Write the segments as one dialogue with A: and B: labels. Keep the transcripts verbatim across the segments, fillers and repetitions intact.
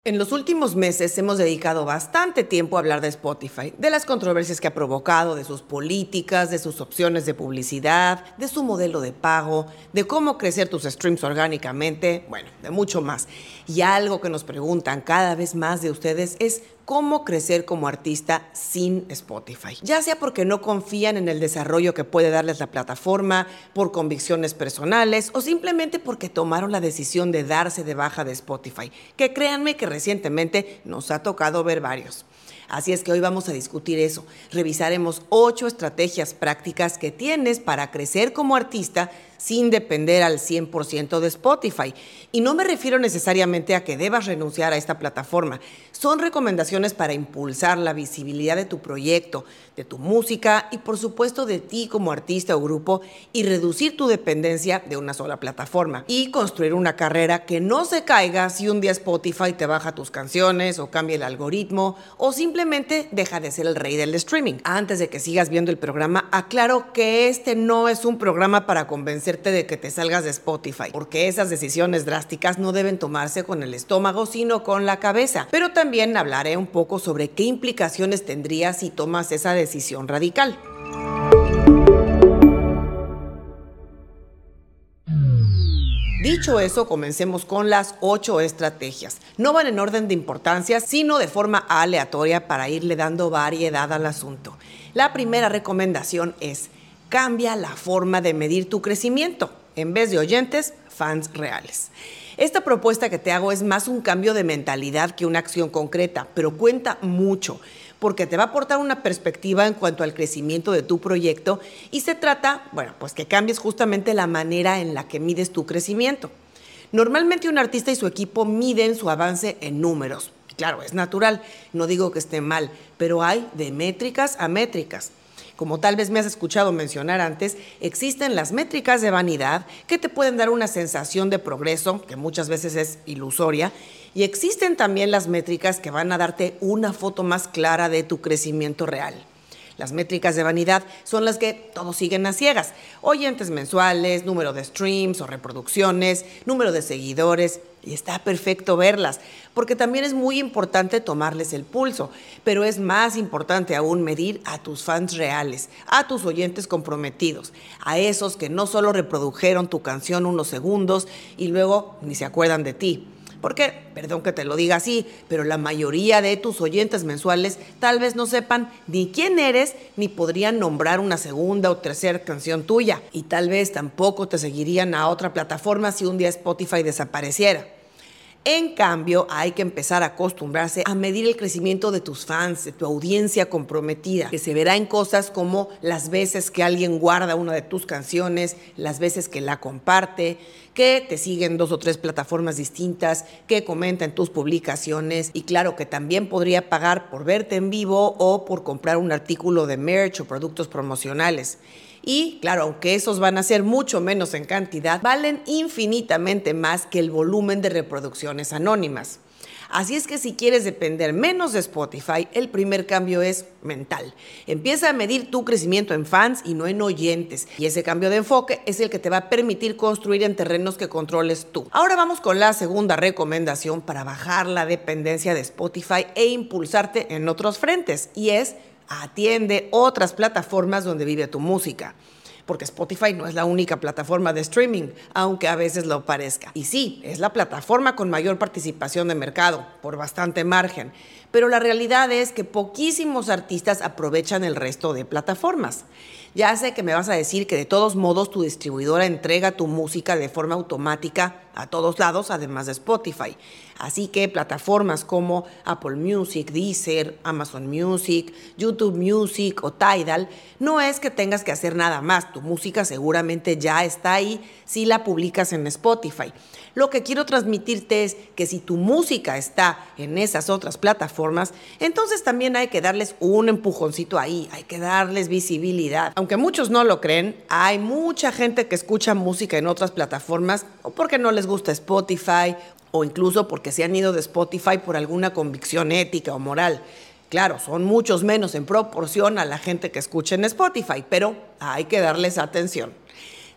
A: En los últimos meses hemos dedicado bastante tiempo a hablar de Spotify, de las controversias que ha provocado, de sus políticas, de sus opciones de publicidad, de su modelo de pago, de cómo crecer tus streams orgánicamente, bueno, de mucho más. Y algo que nos preguntan cada vez más de ustedes es cómo crecer como artista sin Spotify. Ya sea porque no confían en el desarrollo que puede darles la plataforma, por convicciones personales o simplemente porque tomaron la decisión de darse de baja de Spotify, que créanme que recientemente nos ha tocado ver varios. Así es que hoy vamos a discutir eso. Revisaremos ocho estrategias prácticas que tienes para crecer como artista sin depender al cien por ciento de Spotify. Y no me refiero necesariamente a que debas renunciar a esta plataforma. Son recomendaciones para impulsar la visibilidad de tu proyecto, de tu música y por supuesto de ti como artista o grupo y reducir tu dependencia de una sola plataforma y construir una carrera que no se caiga si un día Spotify te baja tus canciones o cambia el algoritmo o simplemente deja de ser el rey del streaming. Antes de que sigas viendo el programa, aclaro que este no es un programa para convencer de que te salgas de Spotify, porque esas decisiones drásticas no deben tomarse con el estómago, sino con la cabeza. Pero también hablaré un poco sobre qué implicaciones tendría si tomas esa decisión radical. Dicho eso, comencemos con las ocho estrategias. No van en orden de importancia, sino de forma aleatoria para irle dando variedad al asunto. La primera recomendación es: cambia la forma de medir tu crecimiento. En vez de oyentes, fans reales. Esta propuesta que te hago es más un cambio de mentalidad que una acción concreta, pero cuenta mucho, porque te va a aportar una perspectiva en cuanto al crecimiento de tu proyecto y se trata, bueno, pues que cambies justamente la manera en la que mides tu crecimiento. Normalmente un artista y su equipo miden su avance en números. Claro, es natural, no digo que esté mal, pero hay de métricas a métricas. Como tal vez me has escuchado mencionar antes, existen las métricas de vanidad que te pueden dar una sensación de progreso, que muchas veces es ilusoria, y existen también las métricas que van a darte una foto más clara de tu crecimiento real. Las métricas de vanidad son las que todos siguen a ciegas: oyentes mensuales, número de streams o reproducciones, número de seguidores, y está perfecto verlas, porque también es muy importante tomarles el pulso, pero es más importante aún medir a tus fans reales, a tus oyentes comprometidos, a esos que no solo reprodujeron tu canción unos segundos y luego ni se acuerdan de ti. Porque, perdón que te lo diga así, pero la mayoría de tus oyentes mensuales tal vez no sepan ni quién eres, ni podrían nombrar una segunda o tercera canción tuya. Y tal vez tampoco te seguirían a otra plataforma si un día Spotify desapareciera. En cambio, hay que empezar a acostumbrarse a medir el crecimiento de tus fans, de tu audiencia comprometida, que se verá en cosas como las veces que alguien guarda una de tus canciones, las veces que la comparte, que te siguen dos o tres plataformas distintas, que comenta en tus publicaciones y claro que también podría pagar por verte en vivo o por comprar un artículo de merch o productos promocionales. Y claro, aunque esos van a ser mucho menos en cantidad, valen infinitamente más que el volumen de reproducciones anónimas. Así es que si quieres depender menos de Spotify, el primer cambio es mental. Empieza a medir tu crecimiento en fans y no en oyentes. Y ese cambio de enfoque es el que te va a permitir construir en terrenos que controles tú. Ahora vamos con la segunda recomendación para bajar la dependencia de Spotify e impulsarte en otros frentes. Y es: atiende otras plataformas donde vive tu música. Porque Spotify no es la única plataforma de streaming, aunque a veces lo parezca. Y sí, es la plataforma con mayor participación de mercado, por bastante margen. Pero la realidad es que poquísimos artistas aprovechan el resto de plataformas. Ya sé que me vas a decir que de todos modos tu distribuidora entrega tu música de forma automática a todos lados, además de Spotify. Así que plataformas como Apple Music, Deezer, Amazon Music, YouTube Music o Tidal, no es que tengas que hacer nada más. Tu música seguramente ya está ahí si la publicas en Spotify. Lo que quiero transmitirte es que si tu música está en esas otras plataformas, entonces también hay que darles un empujoncito ahí, hay que darles visibilidad. Aunque muchos no lo creen, hay mucha gente que escucha música en otras plataformas o porque no les gusta Spotify o incluso porque se han ido de Spotify por alguna convicción ética o moral. Claro, son muchos menos en proporción a la gente que escucha en Spotify, pero hay que darles atención.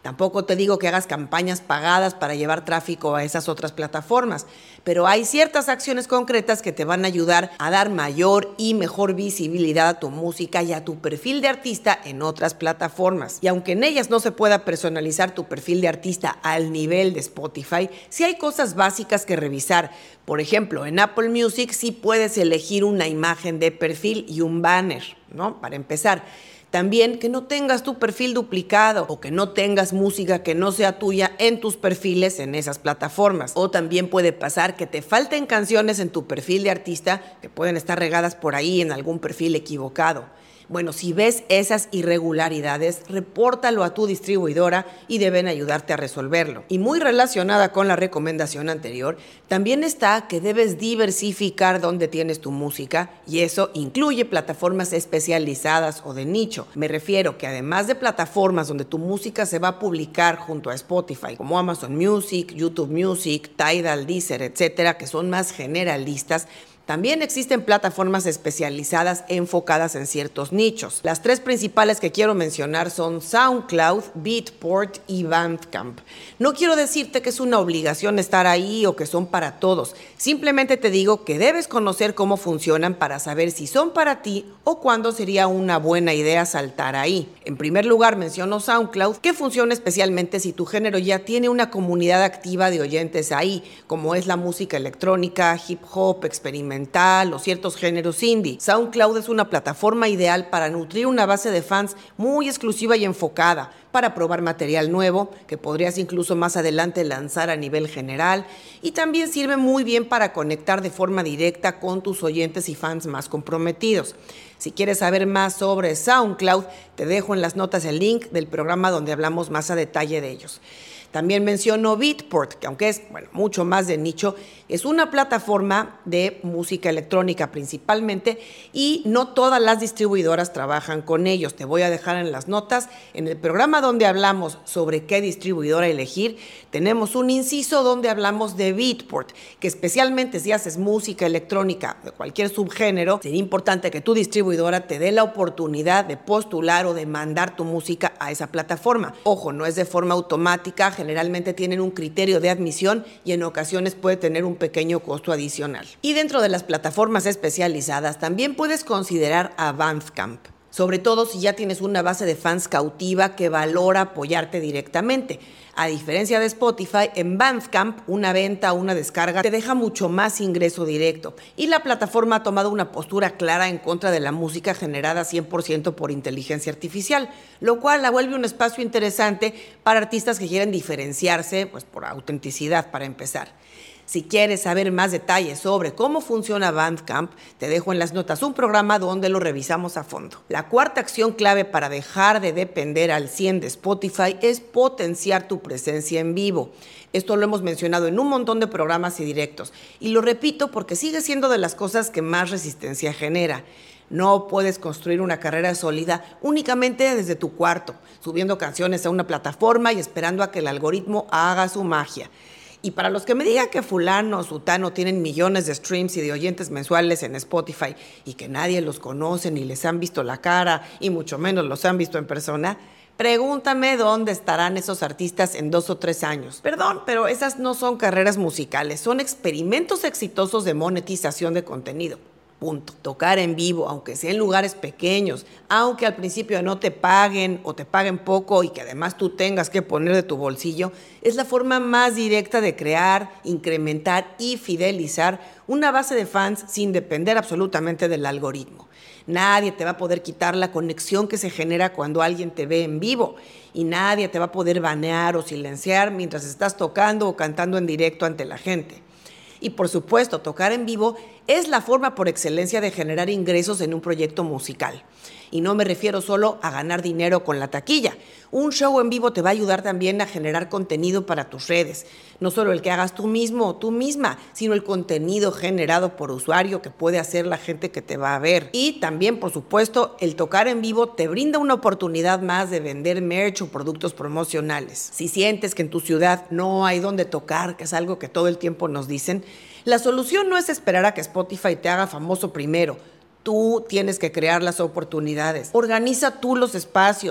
A: Tampoco te digo que hagas campañas pagadas para llevar tráfico a esas otras plataformas, pero hay ciertas acciones concretas que te van a ayudar a dar mayor y mejor visibilidad a tu música y a tu perfil de artista en otras plataformas. Y aunque en ellas no se pueda personalizar tu perfil de artista al nivel de Spotify, sí hay cosas básicas que revisar. Por ejemplo, en Apple Music sí puedes elegir una imagen de perfil y un banner, ¿no? Para empezar. También que no tengas tu perfil duplicado o que no tengas música que no sea tuya en tus perfiles en esas plataformas. O también puede pasar que te falten canciones en tu perfil de artista que pueden estar regadas por ahí en algún perfil equivocado. Bueno, si ves esas irregularidades, repórtalo a tu distribuidora y deben ayudarte a resolverlo. Y muy relacionada con la recomendación anterior, también está que debes diversificar dónde tienes tu música y eso incluye plataformas especializadas o de nicho. Me refiero que además de plataformas donde tu música se va a publicar junto a Spotify, como Amazon Music, YouTube Music, Tidal, Deezer, etcétera, que son más generalistas, también existen plataformas especializadas enfocadas en ciertos nichos. Las tres principales que quiero mencionar son SoundCloud, Beatport y Bandcamp. No quiero decirte que es una obligación estar ahí o que son para todos. Simplemente te digo que debes conocer cómo funcionan para saber si son para ti o cuándo sería una buena idea saltar ahí. En primer lugar, menciono SoundCloud, que funciona especialmente si tu género ya tiene una comunidad activa de oyentes ahí, como es la música electrónica, hip hop, experimental o ciertos géneros indie. SoundCloud es una plataforma ideal para nutrir una base de fans muy exclusiva y enfocada, para probar material nuevo que podrías incluso más adelante lanzar a nivel general, y también sirve muy bien para conectar de forma directa con tus oyentes y fans más comprometidos. Si quieres saber más sobre SoundCloud, te dejo en las notas el link del programa donde hablamos más a detalle de ellos. También menciono Beatport, que aunque es bueno, mucho más de nicho, es una plataforma de música electrónica principalmente y no todas las distribuidoras trabajan con ellos. Te voy a dejar en las notas. En el programa donde hablamos sobre qué distribuidora elegir, tenemos un inciso donde hablamos de Beatport, que especialmente si haces música electrónica de cualquier subgénero, sería importante que tu distribuidora te dé la oportunidad de postular o de mandar tu música a esa plataforma. Ojo, no es de forma automática. Generalmente tienen un criterio de admisión y en ocasiones puede tener un pequeño costo adicional. Y dentro de las plataformas especializadas también puedes considerar a Bandcamp, sobre todo si ya tienes una base de fans cautiva que valora apoyarte directamente. A diferencia de Spotify, en Bandcamp una venta o una descarga te deja mucho más ingreso directo y la plataforma ha tomado una postura clara en contra de la música generada cien por ciento por inteligencia artificial, lo cual la vuelve un espacio interesante para artistas que quieren diferenciarse, pues por autenticidad para empezar. Si quieres saber más detalles sobre cómo funciona Bandcamp, te dejo en las notas un programa donde lo revisamos a fondo. La cuarta acción clave para dejar de depender al cien de Spotify es potenciar tu presencia en vivo. Esto lo hemos mencionado en un montón de programas y directos, y lo repito porque sigue siendo de las cosas que más resistencia genera. No puedes construir una carrera sólida únicamente desde tu cuarto, subiendo canciones a una plataforma y esperando a que el algoritmo haga su magia. Y para los que me digan que fulano o sutano tienen millones de streams y de oyentes mensuales en Spotify y que nadie los conoce ni les han visto la cara y mucho menos los han visto en persona, pregúntame dónde estarán esos artistas en dos o tres años. Perdón, pero esas no son carreras musicales, son experimentos exitosos de monetización de contenido. Punto. Tocar en vivo, aunque sea en lugares pequeños, aunque al principio no te paguen o te paguen poco y que además tú tengas que poner de tu bolsillo, es la forma más directa de crear, incrementar y fidelizar una base de fans sin depender absolutamente del algoritmo. Nadie te va a poder quitar la conexión que se genera cuando alguien te ve en vivo y nadie te va a poder banear o silenciar mientras estás tocando o cantando en directo ante la gente. Y por supuesto, tocar en vivo es la forma por excelencia de generar ingresos en un proyecto musical. Y no me refiero solo a ganar dinero con la taquilla. Un show en vivo te va a ayudar también a generar contenido para tus redes. No solo el que hagas tú mismo o tú misma, sino el contenido generado por usuario que puede hacer la gente que te va a ver. Y también, por supuesto, el tocar en vivo te brinda una oportunidad más de vender merch o productos promocionales. Si sientes que en tu ciudad no hay donde tocar, que es algo que todo el tiempo nos dicen, la solución no es esperar a que Spotify te haga famoso primero. Tú tienes que crear las oportunidades. Organiza tú los espacios.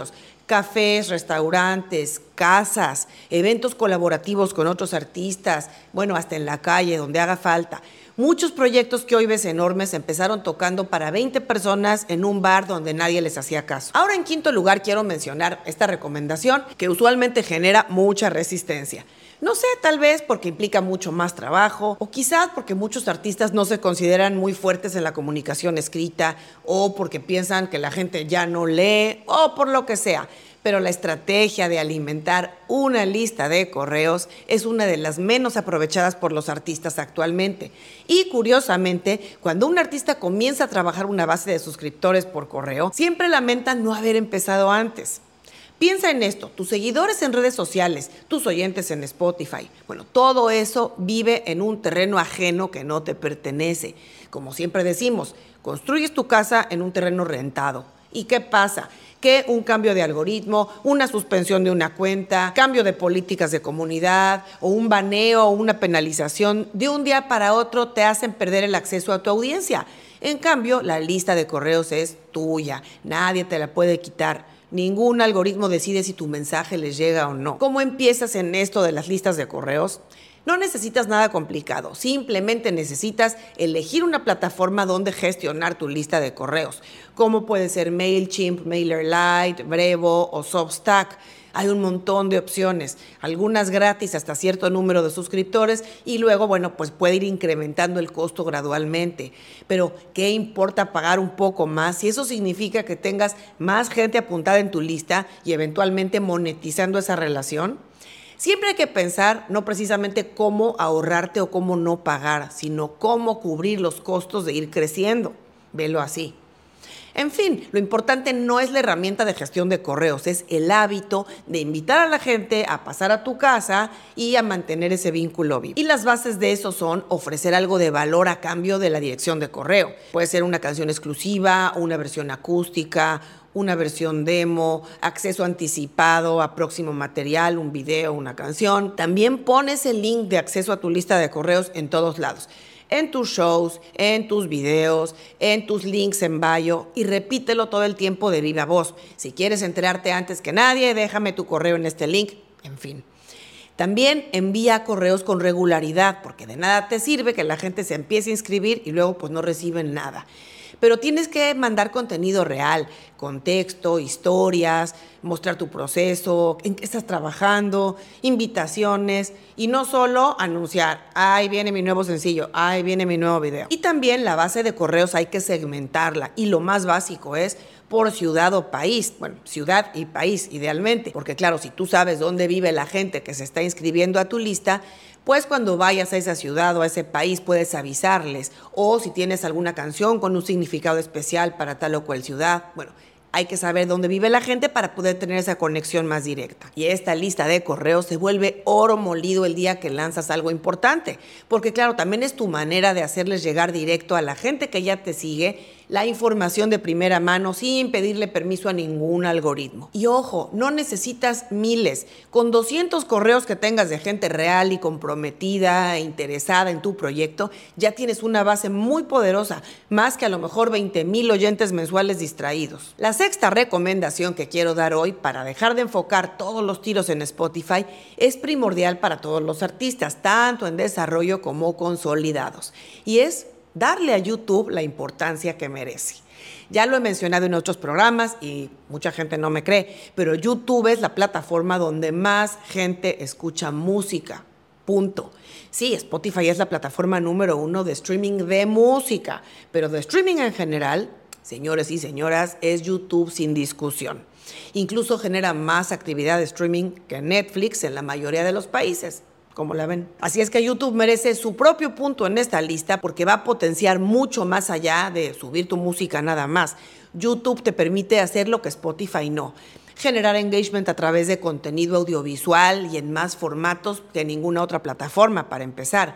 A: cafés, restaurantes, casas, eventos colaborativos con otros artistas, bueno, hasta en la calle, donde haga falta. Muchos proyectos que hoy ves enormes empezaron tocando para veinte personas en un bar donde nadie les hacía caso. Ahora, en quinto lugar, quiero mencionar esta recomendación que usualmente genera mucha resistencia. No sé, tal vez porque implica mucho más trabajo, o quizás porque muchos artistas no se consideran muy fuertes en la comunicación escrita, o porque piensan que la gente ya no lee, o por lo que sea. Pero la estrategia de alimentar una lista de correos es una de las menos aprovechadas por los artistas actualmente. Y curiosamente, cuando un artista comienza a trabajar una base de suscriptores por correo, siempre lamentan no haber empezado antes. Piensa en esto, tus seguidores en redes sociales, tus oyentes en Spotify, bueno, todo eso vive en un terreno ajeno que no te pertenece. Como siempre decimos, construyes tu casa en un terreno rentado. ¿Y qué pasa? Que un cambio de algoritmo, una suspensión de una cuenta, cambio de políticas de comunidad o un baneo o una penalización de un día para otro te hacen perder el acceso a tu audiencia. En cambio, la lista de correos es tuya, nadie te la puede quitar. Ningún algoritmo decide si tu mensaje les llega o no. ¿Cómo empiezas en esto de las listas de correos? No necesitas nada complicado, simplemente necesitas elegir una plataforma donde gestionar tu lista de correos, como puede ser MailChimp, MailerLite, Brevo o Substack. Hay un montón de opciones, algunas gratis hasta cierto número de suscriptores y luego, bueno, pues puede ir incrementando el costo gradualmente. Pero, ¿qué importa pagar un poco más si eso significa que tengas más gente apuntada en tu lista y eventualmente monetizando esa relación? Siempre hay que pensar no precisamente cómo ahorrarte o cómo no pagar, sino cómo cubrir los costos de ir creciendo. Velo así. En fin, lo importante no es la herramienta de gestión de correos, es el hábito de invitar a la gente a pasar a tu casa y a mantener ese vínculo vivo. Y las bases de eso son ofrecer algo de valor a cambio de la dirección de correo. Puede ser una canción exclusiva, una versión acústica, una versión demo, acceso anticipado a próximo material, un video, una canción. También pones el link de acceso a tu lista de correos en todos lados. En tus shows, en tus videos, en tus links en bio y repítelo todo el tiempo de viva voz. Si quieres enterarte antes que nadie, déjame tu correo en este link, en fin. También envía correos con regularidad, porque de nada te sirve que la gente se empiece a inscribir y luego pues no reciben nada. Pero tienes que mandar contenido real, contexto, historias, mostrar tu proceso, en qué estás trabajando, invitaciones y no solo anunciar, ahí viene mi nuevo sencillo, ahí viene mi nuevo video. Y también la base de correos hay que segmentarla y lo más básico es por ciudad o país, bueno, ciudad y país idealmente, porque claro, si tú sabes dónde vive la gente que se está inscribiendo a tu lista, pues cuando vayas a esa ciudad o a ese país puedes avisarles, o si tienes alguna canción con un significado especial para tal o cual ciudad, bueno, hay que saber dónde vive la gente para poder tener esa conexión más directa. Y esta lista de correos se vuelve oro molido el día que lanzas algo importante, porque claro, también es tu manera de hacerles llegar directo a la gente que ya te sigue la información de primera mano sin pedirle permiso a ningún algoritmo. Y ojo, no necesitas miles. Con doscientos correos que tengas de gente real y comprometida e interesada en tu proyecto, ya tienes una base muy poderosa, más que a lo mejor veinte mil oyentes mensuales distraídos. La sexta recomendación que quiero dar hoy para dejar de enfocar todos los tiros en Spotify es primordial para todos los artistas, tanto en desarrollo como consolidados. Y es darle a YouTube la importancia que merece. Ya lo he mencionado en otros programas y mucha gente no me cree, pero YouTube es la plataforma donde más gente escucha música. Punto. Sí, Spotify es la plataforma número uno de streaming de música, pero de streaming en general, señores y señoras, es YouTube sin discusión. Incluso genera más actividad de streaming que Netflix en la mayoría de los países. ¿Cómo la ven? Así es que YouTube merece su propio punto en esta lista porque va a potenciar mucho más allá de subir tu música nada más. YouTube te permite hacer lo que Spotify no. Generar engagement a través de contenido audiovisual y en más formatos que ninguna otra plataforma para empezar.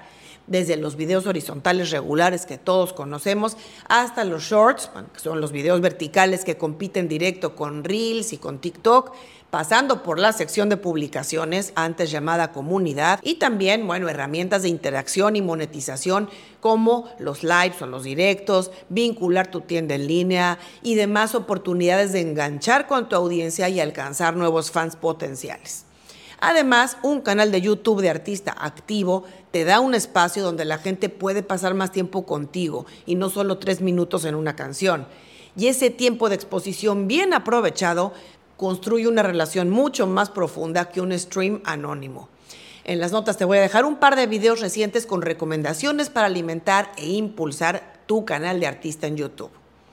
A: desde los videos horizontales regulares que todos conocemos hasta los shorts, bueno, que son los videos verticales que compiten directo con Reels y con TikTok, pasando por la sección de publicaciones, antes llamada comunidad, y también, bueno, herramientas de interacción y monetización como los lives o los directos, vincular tu tienda en línea y demás oportunidades de enganchar con tu audiencia y alcanzar nuevos fans potenciales. Además, un canal de YouTube de artista activo te da un espacio donde la gente puede pasar más tiempo contigo y no solo tres minutos en una canción. Y ese tiempo de exposición bien aprovechado construye una relación mucho más profunda que un stream anónimo. En las notas te voy a dejar un par de videos recientes con recomendaciones para alimentar e impulsar tu canal de artista en YouTube.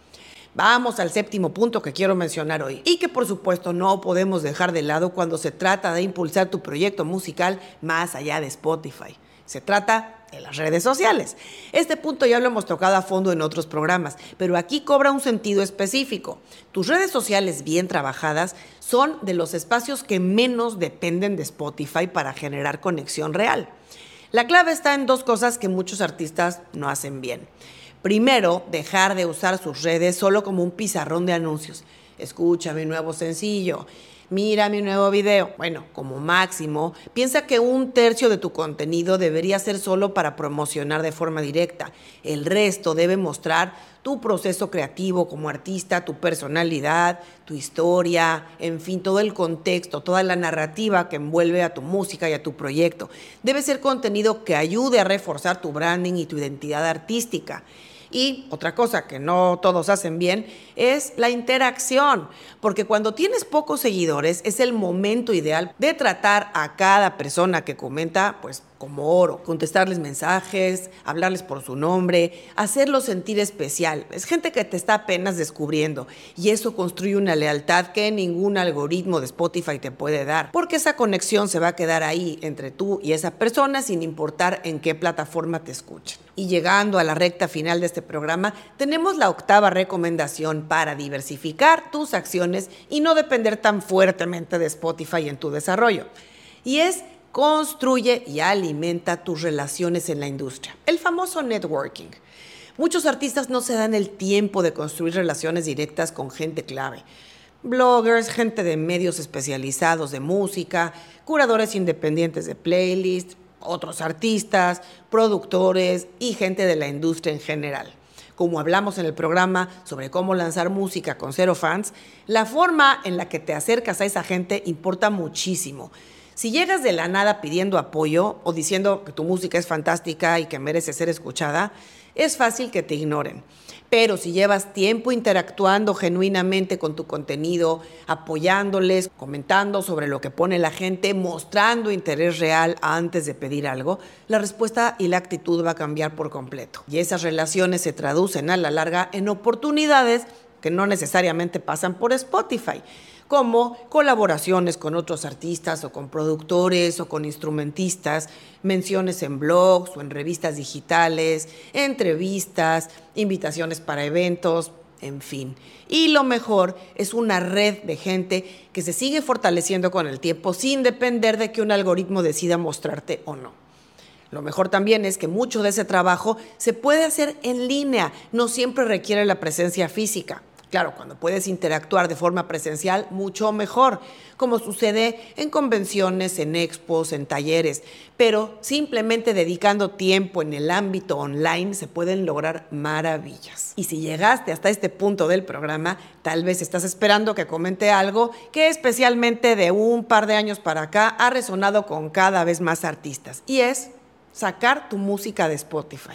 A: Vamos al séptimo punto que quiero mencionar hoy y que por supuesto no podemos dejar de lado cuando se trata de impulsar tu proyecto musical más allá de Spotify. Se trata de las redes sociales. Este punto ya lo hemos tocado a fondo en otros programas, pero aquí cobra un sentido específico. Tus redes sociales bien trabajadas son de los espacios que menos dependen de Spotify para generar conexión real. La clave está en dos cosas que muchos artistas no hacen bien. Primero, dejar de usar sus redes solo como un pizarrón de anuncios. Escucha mi nuevo sencillo, mira mi nuevo video. Bueno, como máximo, piensa que un tercio de tu contenido debería ser solo para promocionar de forma directa. El resto debe mostrar tu proceso creativo como artista, tu personalidad, tu historia, en fin, todo el contexto, toda la narrativa que envuelve a tu música y a tu proyecto. Debe ser contenido que ayude a reforzar tu branding y tu identidad artística. Y otra cosa que no todos hacen bien es la interacción, porque cuando tienes pocos seguidores es el momento ideal de tratar a cada persona que comenta pues como oro, contestarles mensajes, hablarles por su nombre, hacerlos sentir especial. Es gente que te está apenas descubriendo y eso construye una lealtad que ningún algoritmo de Spotify te puede dar, porque esa conexión se va a quedar ahí entre tú y esa persona sin importar en qué plataforma te escuchen. Y llegando a la recta final de este programa, tenemos la octava recomendación para diversificar tus acciones y no depender tan fuertemente de Spotify en tu desarrollo. Y es construye y alimenta tus relaciones en la industria. El famoso networking. Muchos artistas no se dan el tiempo de construir relaciones directas con gente clave. Bloggers, gente de medios especializados de música, curadores independientes de playlists, otros artistas, productores y gente de la industria en general. Como hablamos en el programa sobre cómo lanzar música con cero fans, la forma en la que te acercas a esa gente importa muchísimo. Si llegas de la nada pidiendo apoyo o diciendo que tu música es fantástica y que merece ser escuchada, es fácil que te ignoren. Pero si llevas tiempo interactuando genuinamente con tu contenido, apoyándoles, comentando sobre lo que pone la gente, mostrando interés real antes de pedir algo, la respuesta y la actitud va a cambiar por completo. Y esas relaciones se traducen a la larga en oportunidades que no necesariamente pasan por Spotify, como colaboraciones con otros artistas o con productores o con instrumentistas, menciones en blogs o en revistas digitales, entrevistas, invitaciones para eventos, en fin. Y lo mejor es una red de gente que se sigue fortaleciendo con el tiempo sin depender de que un algoritmo decida mostrarte o no. Lo mejor también es que mucho de ese trabajo se puede hacer en línea, no siempre requiere la presencia física. Claro, cuando puedes interactuar de forma presencial, mucho mejor, como sucede en convenciones, en expos, en talleres, pero simplemente dedicando tiempo en el ámbito online se pueden lograr maravillas. Y si llegaste hasta este punto del programa, tal vez estás esperando que comente algo que especialmente de un par de años para acá ha resonado con cada vez más artistas, y es sacar tu música de Spotify.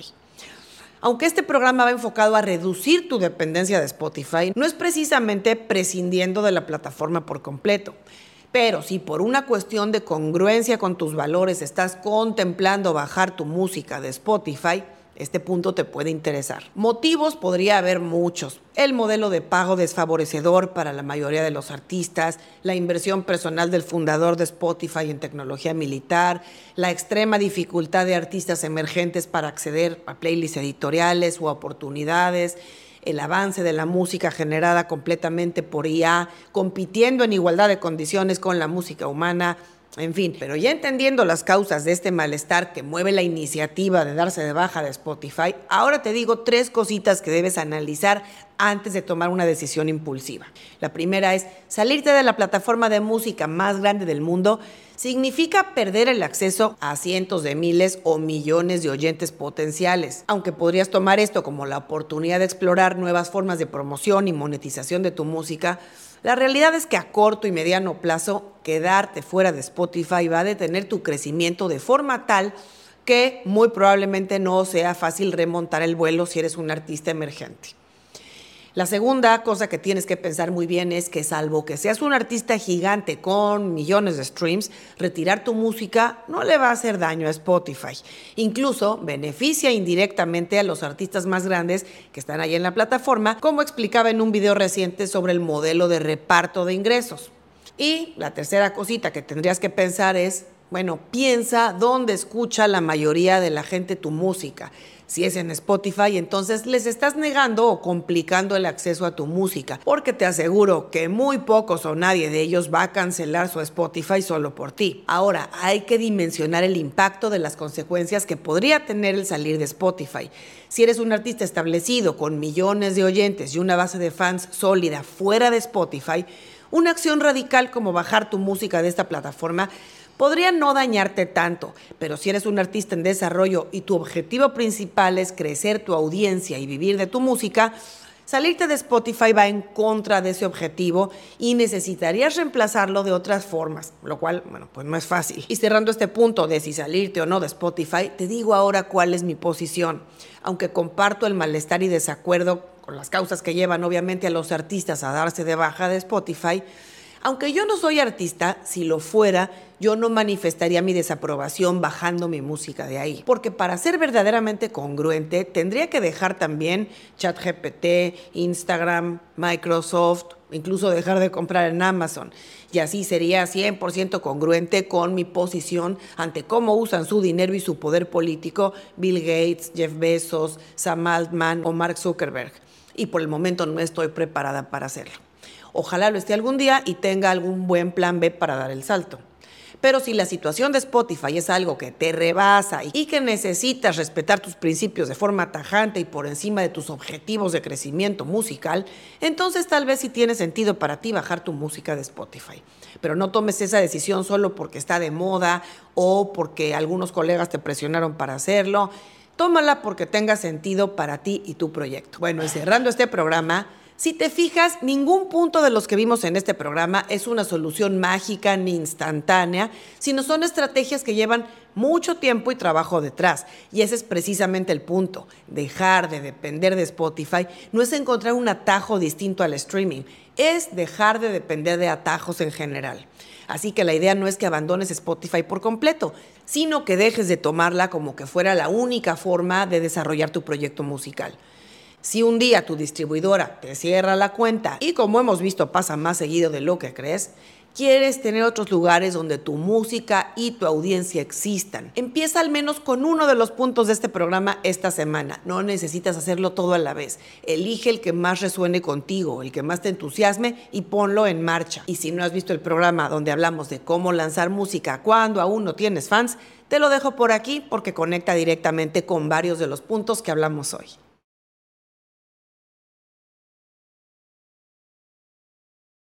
A: Aunque este programa va enfocado a reducir tu dependencia de Spotify, no es precisamente prescindiendo de la plataforma por completo. Pero si por una cuestión de congruencia con tus valores estás contemplando bajar tu música de Spotify, este punto te puede interesar. Motivos podría haber muchos. El modelo de pago desfavorecedor para la mayoría de los artistas, la inversión personal del fundador de Spotify en tecnología militar, la extrema dificultad de artistas emergentes para acceder a playlists editoriales o a oportunidades, el avance de la música generada completamente por I A, compitiendo en igualdad de condiciones con la música humana, En fin, pero ya entendiendo las causas de este malestar que mueve la iniciativa de darse de baja de Spotify, ahora te digo tres cositas que debes analizar antes de tomar una decisión impulsiva. La primera es, salirte de la plataforma de música más grande del mundo significa perder el acceso a cientos de miles o millones de oyentes potenciales. Aunque podrías tomar esto como la oportunidad de explorar nuevas formas de promoción y monetización de tu música, la realidad es que a corto y mediano plazo, quedarte fuera de Spotify va a detener tu crecimiento de forma tal que muy probablemente no sea fácil remontar el vuelo si eres un artista emergente. La segunda cosa que tienes que pensar muy bien es que, salvo que seas un artista gigante con millones de streams, retirar tu música no le va a hacer daño a Spotify. Incluso beneficia indirectamente a los artistas más grandes que están ahí en la plataforma, como explicaba en un video reciente sobre el modelo de reparto de ingresos. Y la tercera cosita que tendrías que pensar es, bueno, piensa dónde escucha la mayoría de la gente tu música. Si es en Spotify, entonces les estás negando o complicando el acceso a tu música, porque te aseguro que muy pocos o nadie de ellos va a cancelar su Spotify solo por ti. Ahora, hay que dimensionar el impacto de las consecuencias que podría tener el salir de Spotify. Si eres un artista establecido con millones de oyentes y una base de fans sólida fuera de Spotify, una acción radical como bajar tu música de esta plataforma podría no dañarte tanto, pero si eres un artista en desarrollo y tu objetivo principal es crecer tu audiencia y vivir de tu música, salirte de Spotify va en contra de ese objetivo y necesitarías reemplazarlo de otras formas, lo cual, bueno, pues no es fácil. Y cerrando este punto de si salirte o no de Spotify, te digo ahora cuál es mi posición. Aunque comparto el malestar y desacuerdo con las causas que llevan obviamente a los artistas a darse de baja de Spotify, aunque yo no soy artista, si lo fuera, yo no manifestaría mi desaprobación bajando mi música de ahí. Porque para ser verdaderamente congruente, tendría que dejar también ChatGPT, Instagram, Microsoft, incluso dejar de comprar en Amazon. Y así sería cien por ciento congruente con mi posición ante cómo usan su dinero y su poder político Bill Gates, Jeff Bezos, Sam Altman o Mark Zuckerberg. Y por el momento no estoy preparada para hacerlo. Ojalá lo esté algún día y tenga algún buen plan B para dar el salto. Pero si la situación de Spotify es algo que te rebasa y que necesitas respetar tus principios de forma tajante y por encima de tus objetivos de crecimiento musical, entonces tal vez sí tiene sentido para ti bajar tu música de Spotify. Pero no tomes esa decisión solo porque está de moda o porque algunos colegas te presionaron para hacerlo. Tómala porque tenga sentido para ti y tu proyecto. Bueno, y cerrando este programa, si te fijas, ningún punto de los que vimos en este programa es una solución mágica ni instantánea, sino son estrategias que llevan mucho tiempo y trabajo detrás. Y ese es precisamente el punto. Dejar de depender de Spotify no es encontrar un atajo distinto al streaming, es dejar de depender de atajos en general. Así que la idea no es que abandones Spotify por completo, sino que dejes de tomarla como que fuera la única forma de desarrollar tu proyecto musical. Si un día tu distribuidora te cierra la cuenta y, como hemos visto, pasa más seguido de lo que crees, quieres tener otros lugares donde tu música y tu audiencia existan. Empieza al menos con uno de los puntos de este programa esta semana. No necesitas hacerlo todo a la vez. Elige el que más resuene contigo, el que más te entusiasme y ponlo en marcha. Y si no has visto el programa donde hablamos de cómo lanzar música cuando aún no tienes fans, te lo dejo por aquí porque conecta directamente con varios de los puntos que hablamos hoy.